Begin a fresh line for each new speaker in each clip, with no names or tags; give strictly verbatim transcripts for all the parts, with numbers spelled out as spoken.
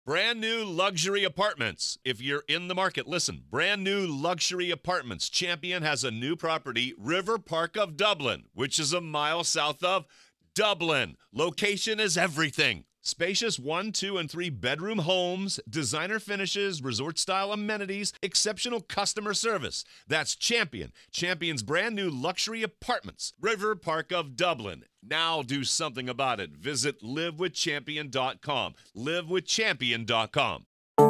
Brand new luxury apartments. If you're in the market, listen. Brand new luxury apartments. Champion has a new property, River Park of Dublin, which is a mile south of Dublin. Location is everything. Spacious one, two, and three bedroom homes, designer finishes, resort-style amenities, exceptional customer service. That's Champion. Champion's brand new luxury apartments. River Park of Dublin. Now do something about it. Visit live with champion dot com. live with champion dot com.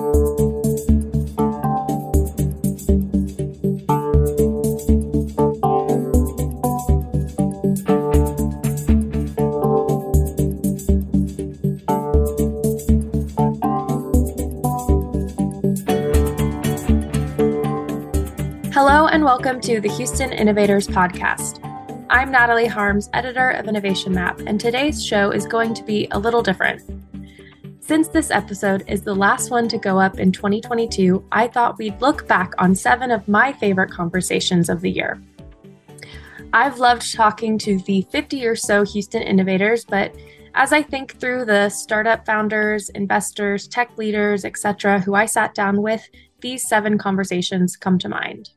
Hello and welcome to the Houston Innovators Podcast. I'm Natalie Harms, editor of Innovation Map, and today's show is going to be a little different. Since this episode is the last one to go up in twenty twenty-two, I thought we'd look back on seven of my favorite conversations of the year. I've loved talking to the fifty or so Houston innovators, but as I think through the startup founders, investors, tech leaders, et cetera, who I sat down with, these seven conversations come to mind.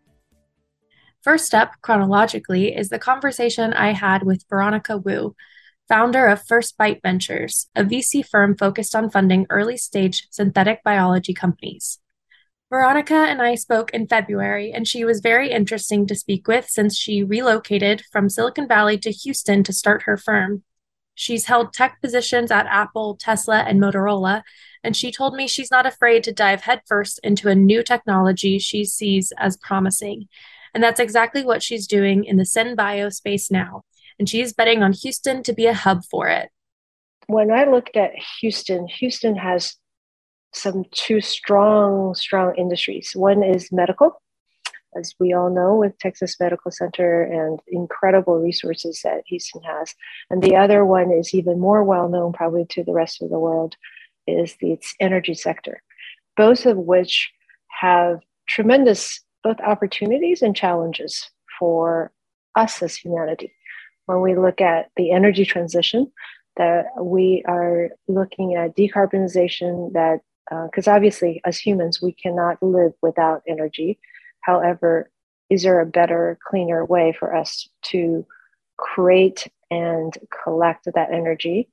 First up, chronologically, is the conversation I had with Veronica Wu, founder of First Bite Ventures, a V C firm focused on funding early-stage synthetic biology companies. Veronica and I spoke in February, and she was very interesting to speak with since she relocated from Silicon Valley to Houston to start her firm. She's held tech positions at Apple, Tesla, and Motorola, and she told me she's not afraid to dive headfirst into a new technology she sees as promising. And that's exactly what she's doing in the SynBio space now. And she's betting on Houston to be a hub for it.
When I looked at Houston, Houston has some two strong, strong industries. One is medical, as we all know, with Texas Medical Center and incredible resources that Houston has. And the other one is even more well-known probably to the rest of the world, is the its energy sector, both of which have tremendous both opportunities and challenges for us as humanity. When we look at the energy transition, that we are looking at decarbonization, that because uh, obviously as humans, we cannot live without energy. However, is there a better, cleaner way for us to create and collect that energy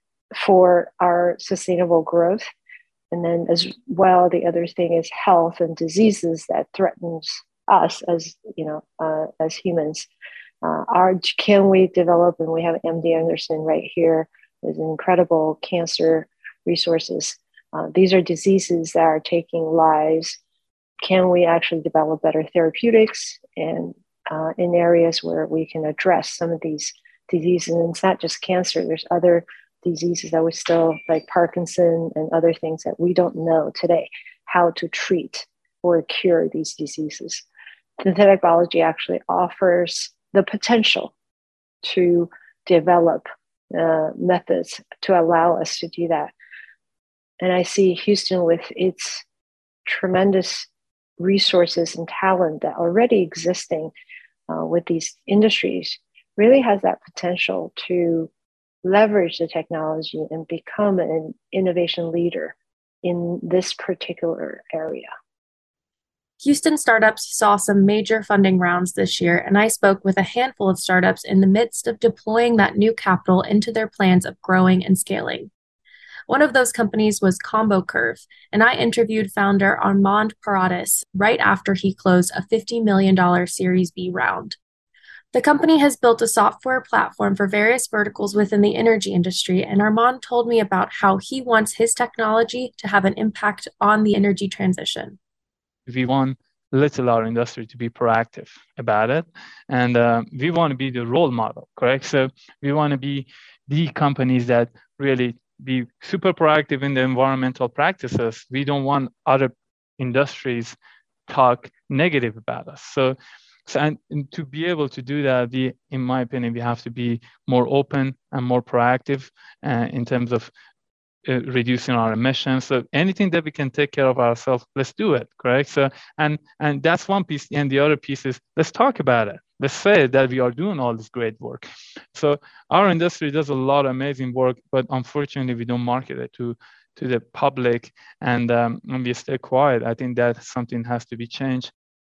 for our sustainable growth? And then as well, the other thing is health and diseases that threatens us as, you know, uh, as humans. Uh, are, can we develop, and we have M D Anderson right here with incredible cancer resources. Uh, these are diseases that are taking lives. Can we actually develop better therapeutics and uh, in areas where we can address some of these diseases? And it's not just cancer, there's other diseases that we still, like Parkinson and other things that we don't know today how to treat or cure these diseases. Synthetic biology actually offers the potential to develop uh, methods to allow us to do that. And I see Houston with its tremendous resources and talent that already existing uh, with these industries really has that potential to leverage the technology and become an innovation leader in this particular area.
Houston startups saw some major funding rounds this year, and I spoke with a handful of startups in the midst of deploying that new capital into their plans of growing and scaling. One of those companies was Combo Curve, and I interviewed founder Armand Paradis right after he closed a fifty million dollars Series B round. The company has built a software platform for various verticals within the energy industry, and Armand told me about how he wants his technology to have an impact on the energy transition.
We want little our industry to be proactive about it, and uh, we want to be the role model, correct? So we want to be the companies that really be super proactive in the environmental practices. We don't want other industries talk negative about us. So So, and, and to be able to do that, we, in my opinion, we have to be more open and more proactive uh, in terms of uh, reducing our emissions. So anything that we can take care of ourselves, let's do it, correct? So, and and that's one piece. And the other piece is, let's talk about it. Let's say that we are doing all this great work. So our industry does a lot of amazing work, but unfortunately, we don't market it to to the public, and um, when we stay quiet, I think that something has to be changed.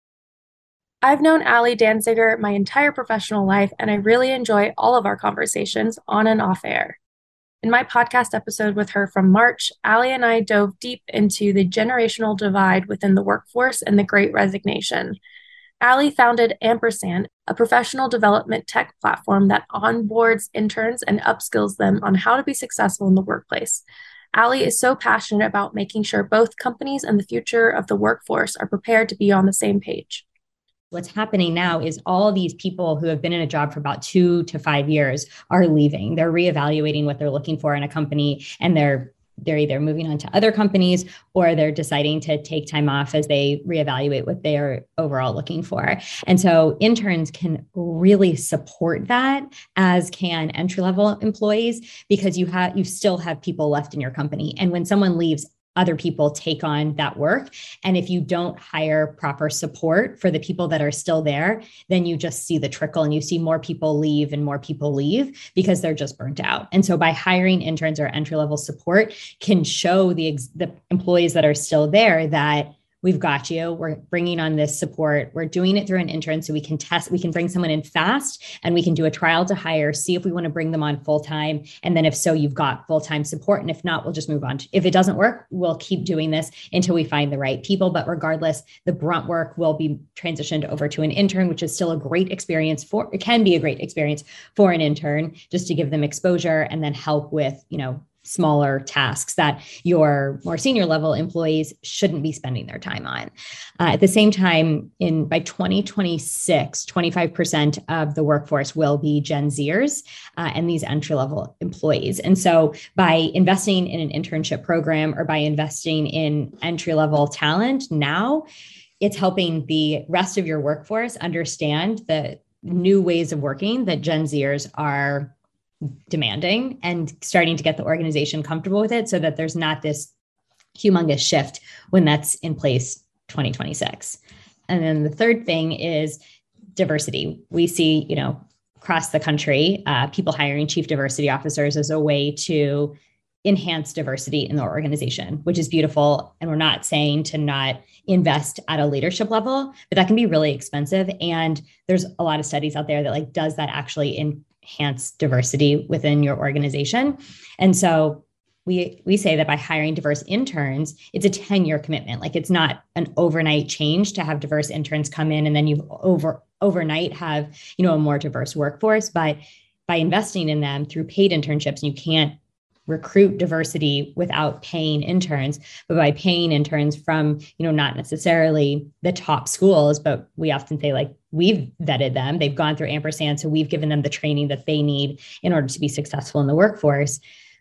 I've known Ali Danziger my entire professional life, and I really enjoy all of our conversations on and off air. In my podcast episode with her from March, Ali and I dove deep into the generational divide within the workforce and the Great Resignation. Ali founded Ampersand, a professional development tech platform that onboards interns and upskills them on how to be successful in the workplace. Ali is so passionate about making sure both companies and the future of the workforce are prepared to be on the same page.
What's happening now is all these people who have been in a job for about two to five years are leaving. They're reevaluating what they're looking for in a company, and they're they're either moving on to other companies or they're deciding to take time off as they reevaluate what they're overall looking for. And so interns can really support that, as can entry-level employees, because you have you still have people left in your company. And when someone leaves, other people take on that work. And if you don't hire proper support for the people that are still there, then you just see the trickle and you see more people leave and more people leave because they're just burnt out. And so by hiring interns or entry-level support can show the, ex- the employees that are still there that we've got you. We're bringing on this support. We're doing it through an intern so we can test, we can bring someone in fast and we can do a trial to hire, see if we want to bring them on full-time. And then if so, you've got full-time support. And if not, we'll just move on. If it doesn't work, we'll keep doing this until we find the right people. But regardless, the brunt work will be transitioned over to an intern, which is still a great experience for, it can be a great experience for an intern, just to give them exposure and then help with, you know, smaller tasks that your more senior level employees shouldn't be spending their time on. Uh, at the same time, in by twenty twenty-six, twenty-five percent of the workforce will be Gen Zers uh, and these entry-level employees. And so by investing in an internship program or by investing in entry-level talent now, it's helping the rest of your workforce understand the new ways of working that Gen Zers are demanding and starting to get the organization comfortable with it so that there's not this humongous shift when that's in place twenty twenty-six. And then the third thing is diversity. We see, you know, across the country, uh, people hiring chief diversity officers as a way to enhance diversity in the organization, which is beautiful. And we're not saying to not invest at a leadership level, but that can be really expensive. And there's a lot of studies out there that like, does that actually enhance diversity within your organization? And so we we say that by hiring diverse interns, it's a ten-year commitment. Like it's not an overnight change to have diverse interns come in and then you over overnight have, you know, a more diverse workforce. But by investing in them through paid internships, you can't recruit diversity without paying interns, but by paying interns from, you know, not necessarily the top schools, but we often say like we've vetted them, they've gone through Ampersand, so we've given them the training that they need in order to be successful in the workforce.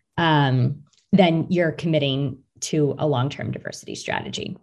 Um, then you're committing to a long-term diversity strategy.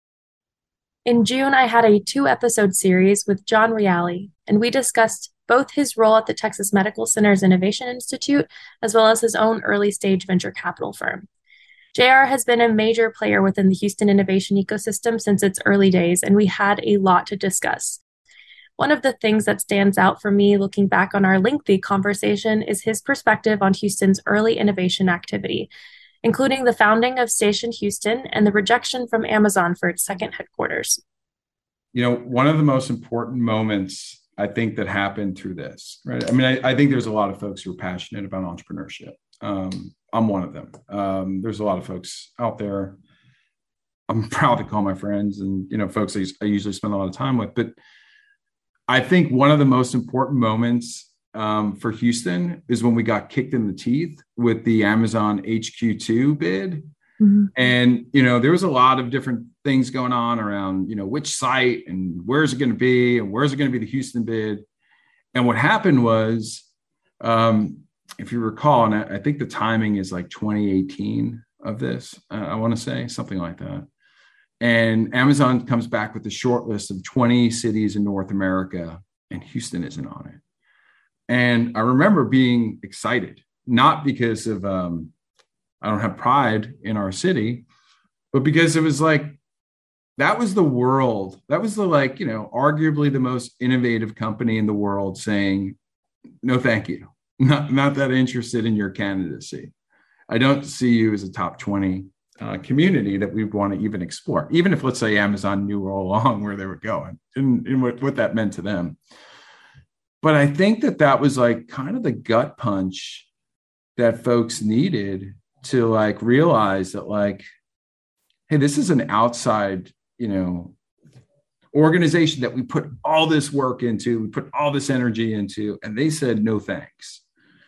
In June, I had a two-episode series with John Reale, and we discussed both his role at the Texas Medical Center's Innovation Institute, as well as his own early-stage venture capital firm. J R has been a major player within the Houston innovation ecosystem since its early days, and we had a lot to discuss. One of the things that stands out for me looking back on our lengthy conversation is his perspective on Houston's early innovation activity, including the founding of Station Houston and the rejection from Amazon for its second headquarters.
You know, one of the most important moments I think that happened through this, right? I mean, I, I think there's a lot of folks who are passionate about entrepreneurship. Um, I'm one of them. Um, there's a lot of folks out there I'm proud to call my friends and, you know, folks I, I usually spend a lot of time with. But I think one of the most important moments um, for Houston is when we got kicked in the teeth with the Amazon H Q two bid. Mm-hmm. And, you know, there was a lot of different things going on around, you know, which site and where's it going to be and where's it going to be the Houston bid. And what happened was, um, if you recall, and I, I think the timing is like twenty eighteen of this, uh, I want to say something like that. And Amazon comes back with a short list of twenty cities in North America, and Houston isn't on it. And I remember being excited, not because of, um, I don't have pride in our city, but because it was like, that was the world. That was the, like, you know, arguably the most innovative company in the world saying, no, thank you. Not, not that interested in your candidacy. I don't see you as a top twenty. uh, community that we want to even explore, even if, let's say, Amazon knew all along where they were going and, and what, what that meant to them. But I think that that was like kind of the gut punch that folks needed to like realize that like, hey, this is an outside, you know, organization that we put all this work into, we put all this energy into, and they said, no, thanks.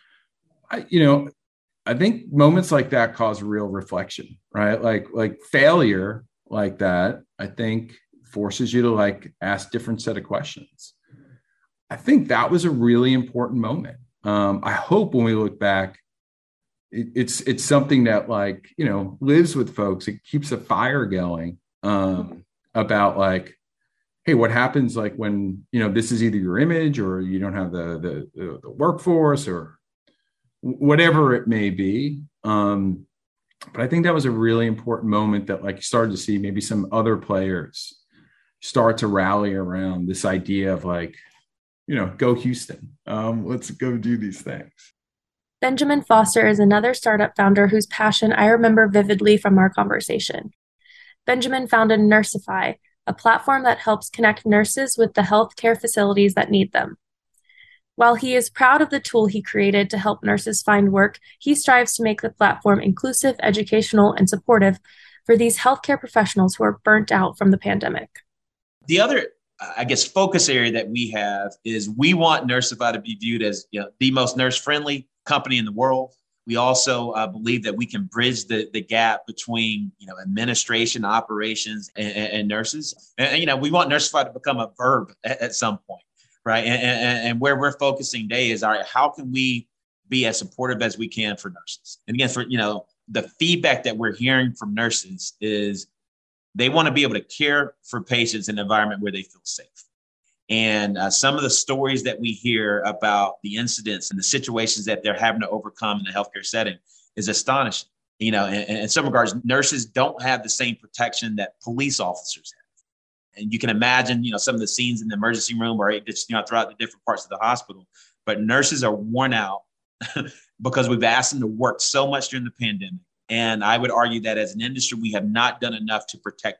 I, you know, I think moments like that cause real reflection, right? Like, like failure like that, I think forces you to like ask different set of questions. I think that was a really important moment. Um, I hope when we look back, it, it's it's something that like, you know, lives with folks. It keeps a fire going um, about like, hey, what happens like when, you know, this is either your image or you don't have the the, the, the workforce or whatever it may be. Um, but I think that was a really important moment that like you started to see maybe some other players start to rally around this idea of like, you know, go Houston. Um, let's go do these things.
Benjamin Foster is another startup founder whose passion I remember vividly from our conversation. Benjamin founded Nursify, a platform that helps connect nurses with the healthcare facilities that need them. While he is proud of the tool he created to help nurses find work, he strives to make the platform inclusive, educational, and supportive for these healthcare professionals who are burnt out from the pandemic.
The other, I guess, focus area that we have is we want Nursify to be viewed as, you know, the most nurse-friendly company in the world. We also uh, believe that we can bridge the, the gap between, you know, administration, operations, and, and nurses. And, and, you know, we want Nursify to become a verb at, at some point, right? And, and, and where we're focusing today is, all right, how can we be as supportive as we can for nurses? And again, for, you know, the feedback that we're hearing from nurses is they want to be able to care for patients in an environment where they feel safe. And uh, some of the stories that we hear about the incidents and the situations that they're having to overcome in the healthcare setting is astonishing. You know, in, in some regards, nurses don't have the same protection that police officers have. And you can imagine, you know, some of the scenes in the emergency room or just, you know, throughout the different parts of the hospital. But nurses are worn out because we've asked them to work so much during the pandemic. And I would argue that as an industry, we have not done enough to protect them.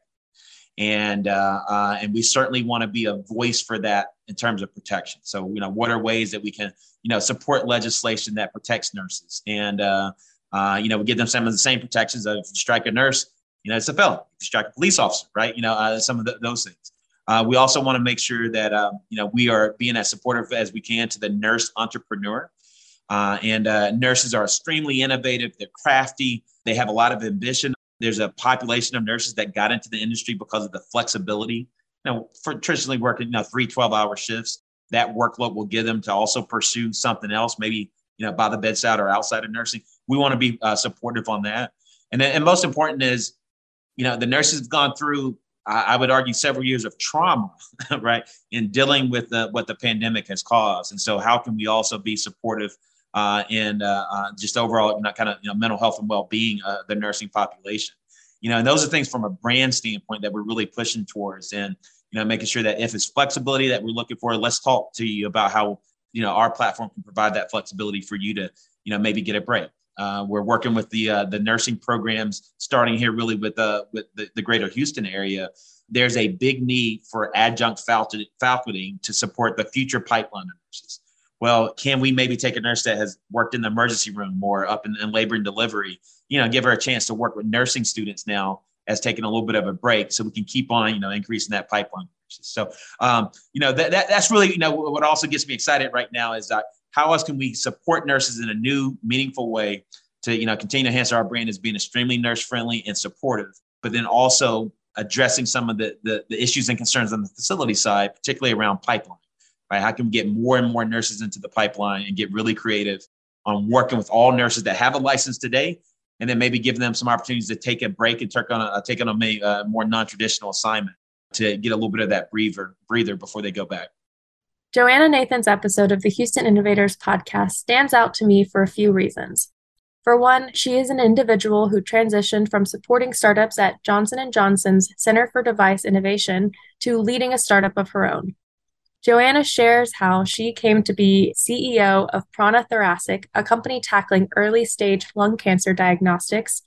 And uh, uh, and we certainly want to be a voice for that in terms of protection. So, you know, what are ways that we can, you know, support legislation that protects nurses? And, uh, uh, you know, we give them some of the same protections of if you strike a nurse, you know, it's a felony. If you strike a police officer, right? You know, uh, some of the, those things. Uh, we also want to make sure that, um, you know, we are being as supportive as we can to the nurse entrepreneur. Uh, and uh, nurses are extremely innovative. They're crafty. They have a lot of ambition. There's a population of nurses that got into the industry because of the flexibility. You know, for traditionally working, you know, three twelve-hour shifts, that workload will give them to also pursue something else, maybe, you know, by the bedside or outside of nursing. We want to be uh, supportive on that. And then, and most important is, you know, the nurses have gone through, I, I would argue, several years of trauma, right, in dealing with the, what the pandemic has caused. And so how can we also be supportive Uh, and uh, uh, just overall, you know, kind of, you know, mental health and well-being of uh, the nursing population, you know, and those are things from a brand standpoint that we're really pushing towards, and, you know, making sure that if it's flexibility that we're looking for, let's talk to you about how, you know, our platform can provide that flexibility for you to, you know, maybe get a break. Uh, we're working with the uh, the nursing programs, starting here really with uh, with the, the greater Houston area. There's a big need for adjunct faculty to support the future pipeline of nurses. Well, can we maybe take a nurse that has worked in the emergency room or up in, in labor and delivery, you know, give her a chance to work with nursing students now as taking a little bit of a break so we can keep on, you know, increasing that pipeline. So, um, you know, that, that that's really, you know, what also gets me excited right now is uh, how else can we support nurses in a new, meaningful way to, you know, continue to enhance our brand as being extremely nurse friendly and supportive, but then also addressing some of the, the, the issues and concerns on the facility side, particularly around pipeline. Right? How can we get more and more nurses into the pipeline and get really creative on working with all nurses that have a license today, and then maybe give them some opportunities to take a break and take on a, take on a uh, more non-traditional assignment to get a little bit of that breather, breather before they go back.
Joanna Nathan's episode of the Houston Innovators podcast stands out to me for a few reasons. For one, she is an individual who transitioned from supporting startups at Johnson and Johnson's Center for Device Innovation to leading a startup of her own. Joanna shares how she came to be C E O of Prana Thoracic, a company tackling early-stage lung cancer diagnostics,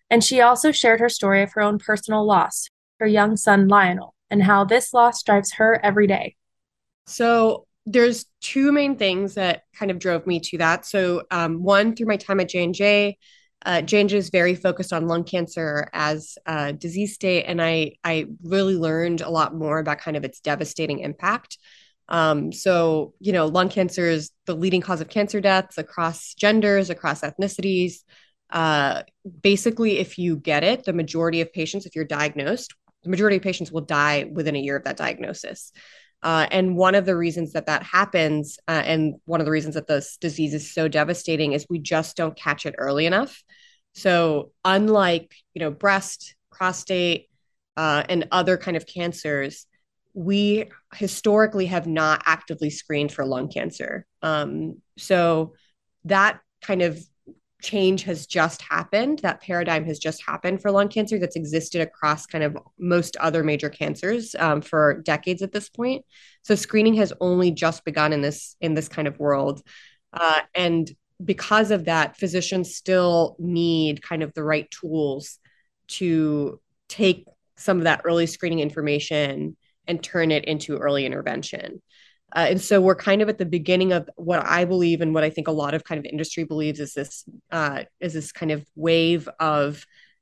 And she also shared her story of her own personal loss, her young son Lionel, and how this loss drives her every day.
So there's two main things that kind of drove me to that. So um, one, through my time at J and J, uh, J and J is very focused on lung cancer as a disease state. And I, I really learned a lot more about kind of its devastating impact. Um, so, you know, lung cancer is the leading cause of cancer deaths across genders, across ethnicities. Uh, basically, if you get it, the majority of patients, if you're diagnosed, the majority of patients will die within a year of that diagnosis. Uh, and one of the reasons that that happens, uh, and one of the reasons that this disease is so devastating, is we just don't catch it early enough. So unlike, you know, breast, prostate, uh, and other kind of cancers, we historically have not actively screened for lung cancer. Um, so that kind of change has just happened. That paradigm has just happened for lung cancer that's existed across kind of most other major cancers um, for decades at this point. So screening has only just begun in this in this kind of world. Uh, and because of that, physicians still need kind of the right tools to take some of that early screening information and turn it into early intervention. Uh, and so we're kind of at the beginning of what I believe and what I think a lot of kind of industry believes is this uh, is this kind of wave of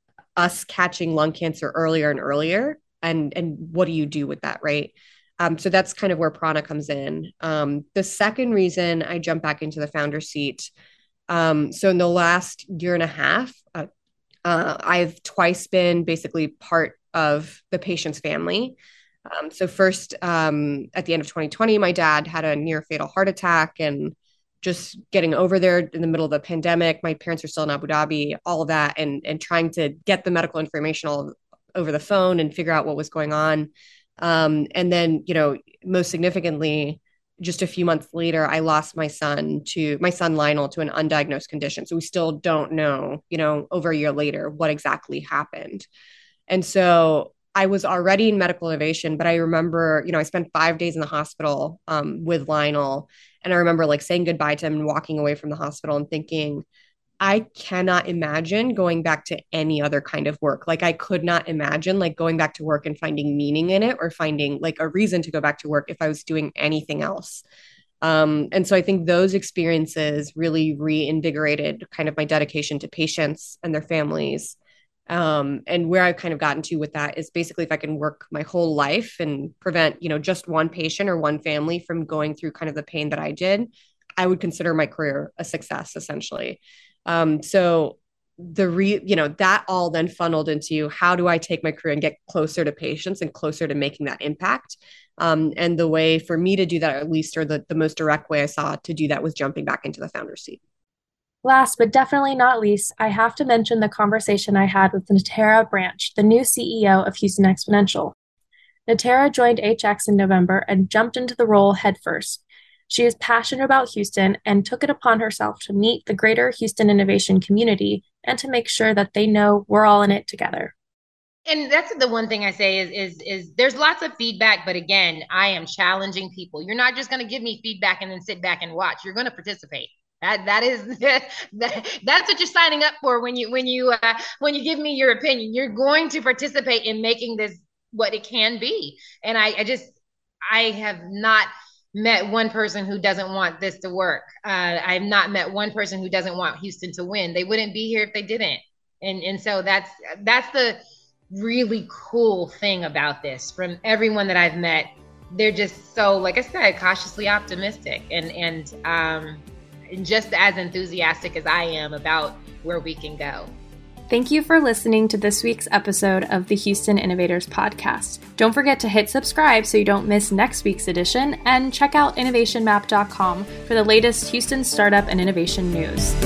us catching lung cancer earlier and earlier. And, and what do you do with that, right? Um, so that's kind of where Prana comes in. Um, the second reason I jump back into the founder seat, um, so in the last year and a half, uh, uh, I've twice been basically part of the patient's family. Um, so first, um, at the end of twenty twenty, my dad had a near fatal heart attack, and just getting over there in the middle of the pandemic, my parents are still in Abu Dhabi, all of that, and, and trying to get the medical information all over the phone and figure out what was going on. Um, and then, you know, most significantly, just a few months later, I lost my son to my son, Lionel, to an undiagnosed condition. So we still don't know, you know, over a year later, what exactly happened. And so I was already in medical innovation, but I remember, you know, I spent five days in the hospital um, with Lionel. And I remember like saying goodbye to him and walking away from the hospital and thinking, I cannot imagine going back to any other kind of work. Like I could not imagine like going back to work and finding meaning in it or finding like a reason to go back to work if I was doing anything else. Um, and so I think those experiences really reinvigorated kind of my dedication to patients and their families. Um, and where I've kind of gotten to with that is basically if I can work my whole life and prevent, you know, just one patient or one family from going through kind of the pain that I did, I would consider my career a success, essentially. Um, so the re, you know, that all then funneled into how do I take my career and get closer to patients and closer to making that impact. Um, and the way for me to do that, at least, or the, the most direct way I saw to do that was jumping back into the founder seat.
Last but definitely not least, I have to mention the conversation I had with Natera Branch, the new C E O of Houston Exponential. Natera joined H X in November and jumped into the role headfirst. She is passionate about Houston and took it upon herself to meet the greater Houston innovation community and to make sure that they know we're all in it together.
And that's the one thing I say is, is, is there's lots of feedback, but again, I am challenging people. You're not just going to give me feedback and then sit back and watch. You're going to participate. That that is that, that's what you're signing up for when you when you uh, when you give me your opinion. You're going to participate in making this what it can be. And I, I just I have not met one person who doesn't want this to work. Uh, I've not met one person who doesn't want Houston to win. They wouldn't be here if they didn't. And and so that's that's the really cool thing about this. From everyone that I've met, they're just so, like I said, cautiously optimistic and and um. just as enthusiastic as I am about where we can go.
Thank you for listening to this week's episode of the Houston Innovators Podcast. Don't forget to hit subscribe so you don't miss next week's edition, and check out innovation map dot com for the latest Houston startup and innovation news.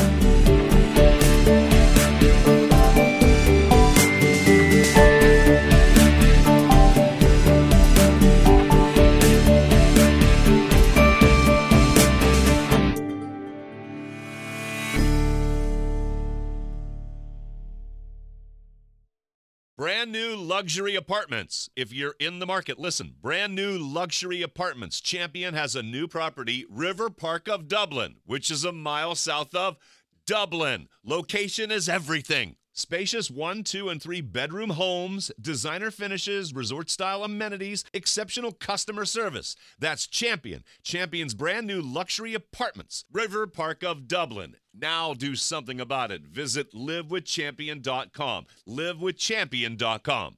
Brand new luxury apartments. If you're in the market, listen. Brand new luxury apartments. Champion has a new property, River Park of Dublin, which is a mile south of Dublin. Location is everything. Spacious one, two, and three bedroom homes, designer finishes, resort-style amenities, exceptional customer service. That's Champion. Champion's brand new luxury apartments. River Park of Dublin. Now do something about it. Visit live with champion dot com. live with champion dot com.